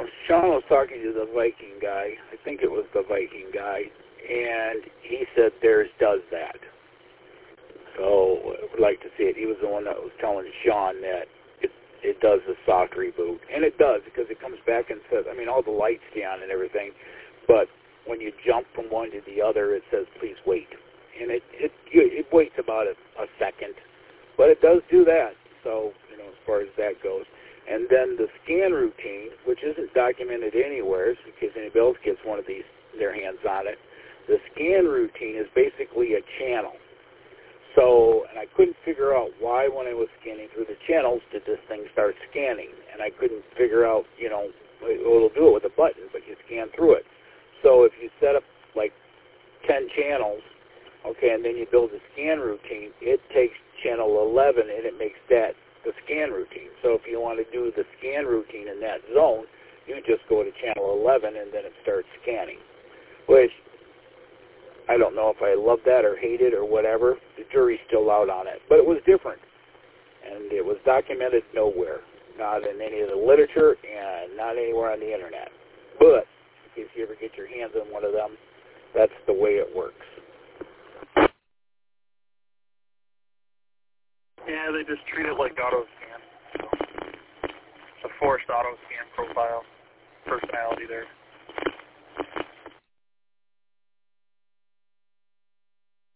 Sean was talking to the Viking guy. I think it was the Viking guy, and he said theirs does that. So I would like to see it. He was the one that was telling Sean that it does the soft reboot, and it does because it comes back and says, I mean, all the lights stay on and everything, but when you jump from one to the other, it says please wait, and it waits about a second, but it does do that. So as far as that goes. And then the scan routine, which isn't documented anywhere, in case anybody else gets one of these, their hands on it, the scan routine is basically a channel. So, and I couldn't figure out why when I was scanning through the channels did this thing start scanning. And I couldn't figure out, it'll do it with a button, but you scan through it. So if you set up like 10 channels, okay, and then you build a scan routine, it takes channel 11 and it makes that the scan routine. So if you want to do the scan routine in that zone, you just go to channel 11 and then it starts scanning, which I don't know if I love that or hate it or whatever. The jury's still out on it. But it was different. And it was documented nowhere. Not in any of the literature and not anywhere on the internet. But if you ever get your hands on one of them, that's the way it works. Yeah, they just treat it like auto scan. A forced auto scan profile personality there.